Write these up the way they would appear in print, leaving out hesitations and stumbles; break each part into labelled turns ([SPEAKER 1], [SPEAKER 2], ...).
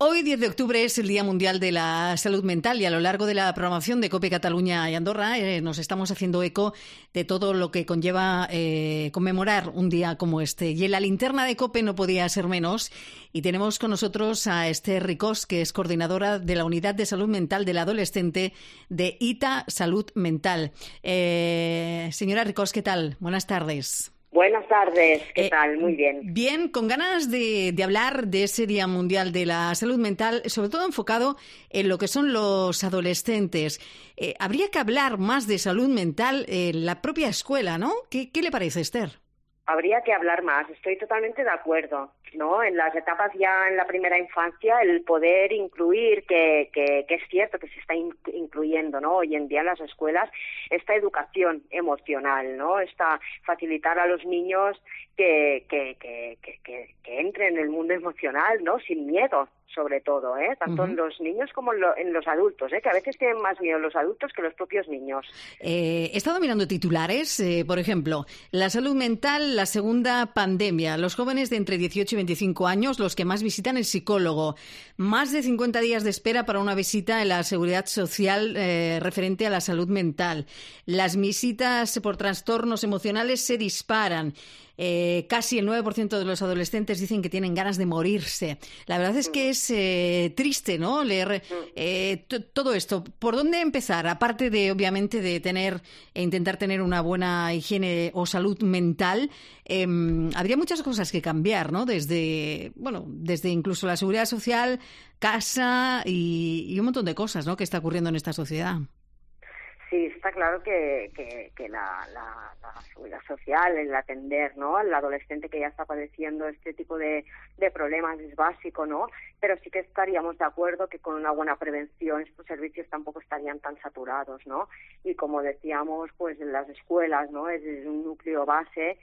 [SPEAKER 1] Hoy, 10 de octubre, es el Día Mundial de la Salud Mental y a lo largo de la programación de COPE Cataluña y Andorra nos estamos haciendo eco de todo lo que conlleva conmemorar un día como este. Y en la linterna de COPE no podía ser menos y tenemos con nosotros a Esther Ricós, que es coordinadora de la Unidad de Salud Mental del Adolescente de ITA Salud Mental. Señora Ricós, ¿qué tal? Buenas tardes.
[SPEAKER 2] Buenas tardes, ¿qué tal? Muy bien.
[SPEAKER 1] Bien, con ganas de hablar de ese Día Mundial de la Salud Mental, sobre todo enfocado en lo que son los adolescentes. Habría que hablar más de salud mental en la propia escuela, ¿no? ¿Qué le parece, Esther?
[SPEAKER 2] Habría que hablar más, estoy totalmente de acuerdo, ¿no? En las etapas ya en la primera infancia, el poder incluir, que es cierto que se está incluyendo, ¿no? Hoy en día en las escuelas, esta educación emocional, ¿no? Esta facilitar a los niños que entren en el mundo emocional, ¿no? Sin miedo, sobre todo, tanto en los niños como en los adultos, que a veces tienen más miedo los adultos que los propios niños.
[SPEAKER 1] He estado mirando titulares, por ejemplo, la salud mental, la segunda pandemia, los jóvenes de entre 18 y 25 años, los que más visitan el psicólogo, más de 50 días de espera para una visita en la seguridad social referente a la salud mental, las visitas por trastornos emocionales se disparan. Casi el 9% de los adolescentes dicen que tienen ganas de morirse. La verdad es que es triste, ¿no? Leer todo esto. ¿Por dónde empezar? Aparte de, obviamente, de intentar tener una buena higiene o salud mental, habría muchas cosas que cambiar, ¿no? Desde incluso la seguridad social, casa y un montón de cosas, ¿no? Que está ocurriendo en esta sociedad.
[SPEAKER 2] Sí, está claro que la seguridad social, el atender, ¿no?, al adolescente que ya está padeciendo este tipo de problemas es básico, ¿no? Pero sí que estaríamos de acuerdo que con una buena prevención estos servicios tampoco estarían tan saturados, ¿no? Y como decíamos, pues en las escuelas, ¿no?, es un núcleo base,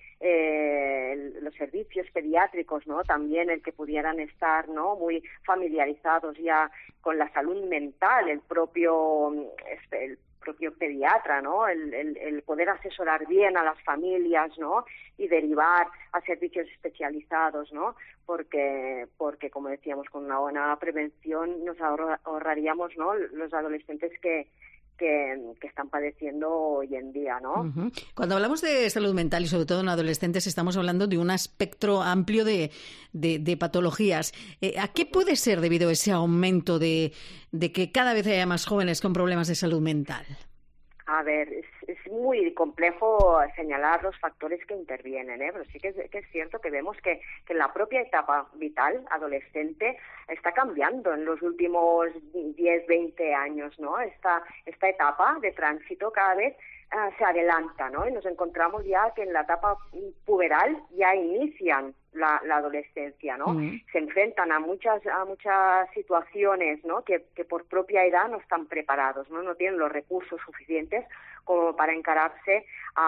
[SPEAKER 2] los servicios pediátricos, ¿no?, también el que pudieran estar, ¿no?, muy familiarizados ya con la salud mental, el propio pediatra, ¿no? El poder asesorar bien a las familias, ¿no? Y derivar a servicios especializados, ¿no? Porque como decíamos, con una buena prevención nos ahorraríamos, ¿no?, los adolescentes que están padeciendo hoy en día, ¿no?
[SPEAKER 1] Uh-huh. Cuando hablamos de salud mental y sobre todo en adolescentes estamos hablando de un espectro amplio de patologías. ¿A qué puede ser debido a ese aumento de que cada vez haya más jóvenes con problemas de salud mental?
[SPEAKER 2] A ver, es muy complejo señalar los factores que intervienen, pero sí que es cierto que vemos que en la propia etapa vital adolescente está cambiando en los últimos 10, 20 años, ¿no? Esta etapa de tránsito cada vez se adelanta, ¿no? Y nos encontramos ya que en la etapa puberal ya inician la adolescencia, ¿no? Se enfrentan a muchas situaciones, ¿no?, que por propia edad no están preparados, no tienen los recursos suficientes como para encararse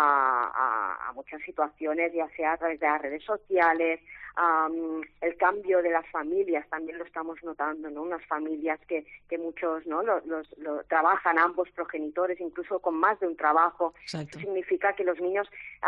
[SPEAKER 2] a muchas situaciones, ya sea a través de las redes sociales. El cambio de las familias también lo estamos notando, ¿no? Unas familias que muchos, ¿no?, lo trabajan ambos progenitores, incluso con más de un trabajo.
[SPEAKER 1] Exacto.
[SPEAKER 2] Eso significa que los niños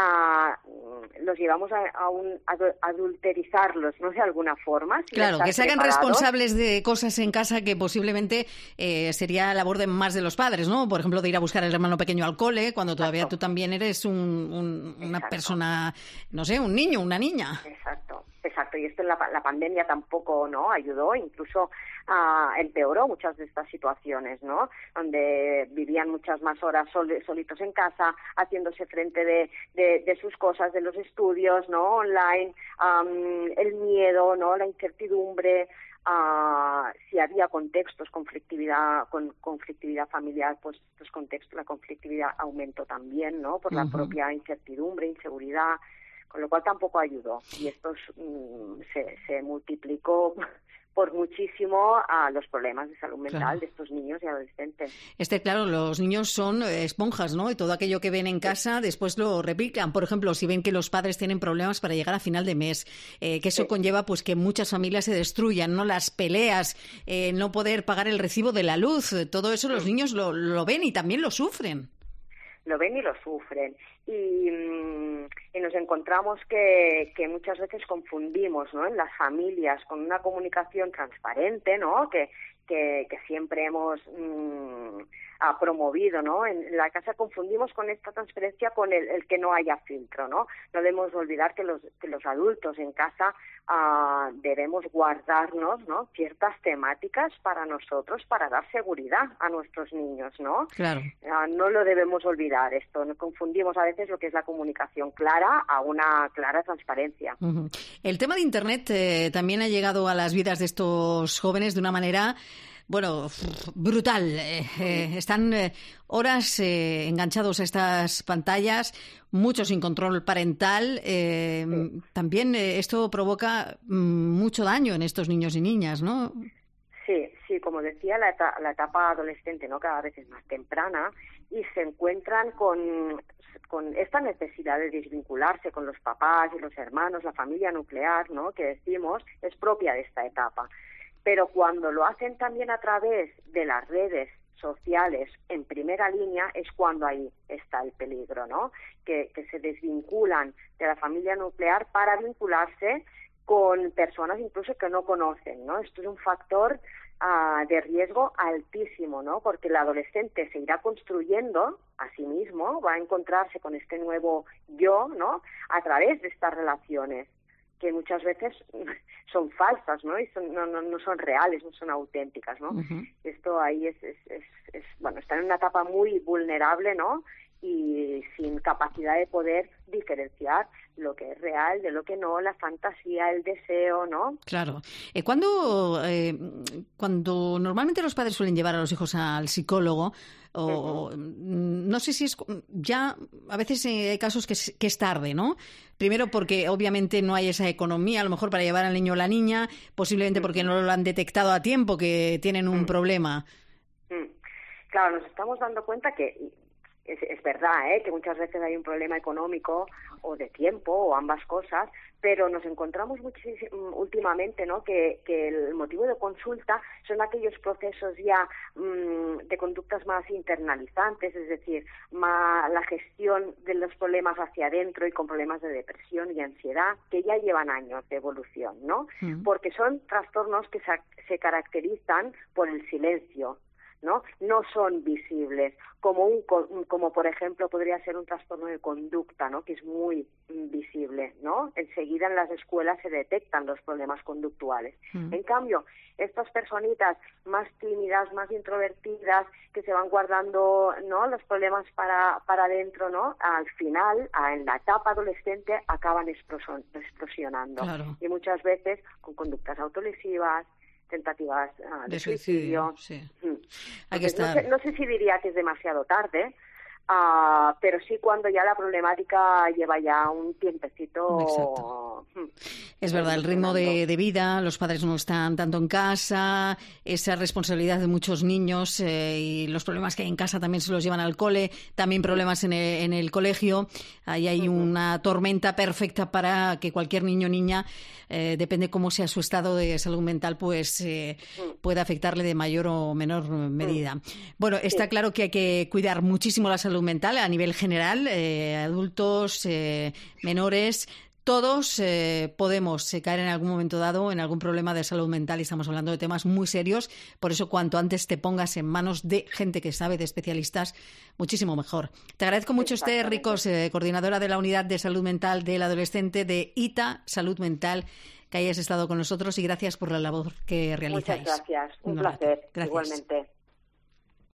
[SPEAKER 2] los llevamos a adulterizarlos, ¿no?, de alguna forma.
[SPEAKER 1] Claro, que se hagan responsables de cosas en casa que posiblemente sería labor más de los padres, ¿no? Por ejemplo, de ir a buscar al hermano pequeño al cole, cuando todavía Exacto. Tú también eres una persona, no sé, un niño, una niña.
[SPEAKER 2] Exacto, y esto en la pandemia tampoco, ¿no?, ayudó, incluso empeoró muchas de estas situaciones, ¿no?, donde vivían muchas más horas solitos en casa, haciéndose frente de sus cosas, de los estudios, ¿no?, online, el miedo, ¿no?, la incertidumbre. Si había contextos, conflictividad familiar, pues estos contextos, la conflictividad aumentó también, ¿no?, por la propia incertidumbre, inseguridad, con lo cual tampoco ayudó. Y esto se multiplicó por muchísimo a los problemas de salud mental de estos niños y adolescentes.
[SPEAKER 1] Claro, los niños son esponjas, ¿no? Y todo aquello que ven en casa después lo replican. Por ejemplo, si ven que los padres tienen problemas para llegar a final de mes, que eso conlleva pues que muchas familias se destruyan, ¿no? Las peleas, no poder pagar el recibo de la luz, todo eso los niños lo ven y también lo sufren.
[SPEAKER 2] lo ven y lo sufren. Y nos encontramos que muchas veces confundimos, ¿no?, en las familias con una comunicación transparente, ¿no?, que siempre hemos promovido, ¿no? En la casa confundimos con esta transparencia con el que no haya filtro, ¿no? No debemos olvidar que los adultos en casa debemos guardarnos, ¿no?, ciertas temáticas para nosotros, para dar seguridad a nuestros niños, ¿no?
[SPEAKER 1] Claro.
[SPEAKER 2] No lo debemos olvidar esto. No confundimos a veces lo que es la comunicación clara a una clara transparencia.
[SPEAKER 1] Uh-huh. El tema de Internet también ha llegado a las vidas de estos jóvenes de una manera, bueno, brutal. Están horas enganchados a estas pantallas, mucho sin control parental. También esto provoca mucho daño en estos niños y niñas, ¿no?
[SPEAKER 2] Sí, como decía, la etapa adolescente, ¿no?, cada vez es más temprana y se encuentran con esta necesidad de desvincularse con los papás y los hermanos, la familia nuclear, ¿no?, que decimos, es propia de esta etapa. Pero cuando lo hacen también a través de las redes sociales en primera línea es cuando ahí está el peligro, ¿no? Que se desvinculan de la familia nuclear para vincularse con personas incluso que no conocen, ¿no? Esto es un factor de riesgo altísimo, ¿no? Porque el adolescente se irá construyendo a sí mismo, va a encontrarse con este nuevo yo, ¿no?, a través de estas relaciones que muchas veces son falsas, ¿no? Y no son reales, no son auténticas, ¿no? Uh-huh. Esto ahí es bueno, está en una etapa muy vulnerable, ¿no?, y sin capacidad de poder diferenciar lo que es real de lo que no, la fantasía, el deseo, ¿no?
[SPEAKER 1] Claro. Cuando normalmente los padres suelen llevar a los hijos al psicólogo, no sé si es ya, a veces hay casos que es tarde, ¿no? Primero porque obviamente no hay esa economía, a lo mejor para llevar al niño o la niña, posiblemente porque no lo han detectado a tiempo, que tienen un problema.
[SPEAKER 2] Claro, nos estamos dando cuenta que es verdad, que muchas veces hay un problema económico o de tiempo o ambas cosas, pero nos encontramos muchísimo últimamente, ¿no?, que el motivo de consulta son aquellos procesos ya de conductas más internalizantes, es decir, la gestión de los problemas hacia adentro y con problemas de depresión y ansiedad que ya llevan años de evolución, ¿no? Porque son trastornos que se caracterizan por el silencio, ¿no? No son visibles, como por ejemplo podría ser un trastorno de conducta, ¿no?, que es muy visible, ¿no? Enseguida en las escuelas se detectan los problemas conductuales. En cambio, estas personitas más tímidas, más introvertidas, que se van guardando, ¿no?, los problemas para adentro, ¿no?, al final, en la etapa adolescente, acaban explosionando. Claro. Y muchas veces con conductas autolesivas, tentativas de suicidio.
[SPEAKER 1] Sí. Hay que estar...
[SPEAKER 2] no sé si diría que es demasiado tarde, pero sí cuando ya la problemática lleva ya un tiempecito.
[SPEAKER 1] Exacto. Es verdad, el ritmo de vida, los padres no están tanto en casa, esa responsabilidad de muchos niños y los problemas que hay en casa también se los llevan al cole, también problemas en el colegio. Ahí hay una tormenta perfecta para que cualquier niño o niña, depende cómo sea su estado de salud mental, pues pueda afectarle de mayor o menor medida. Bueno, está claro que hay que cuidar muchísimo la salud mental a nivel general, adultos, menores. Todos podemos caer en algún momento dado en algún problema de salud mental y estamos hablando de temas muy serios. Por eso, cuanto antes te pongas en manos de gente que sabe, de especialistas, muchísimo mejor. Te agradezco mucho, Esther Ricos, coordinadora de la Unidad de Salud Mental del Adolescente de ITA Salud Mental, que hayas estado con nosotros y gracias por la labor que realizáis.
[SPEAKER 2] Muchas gracias. Un placer. Gracias. Igualmente.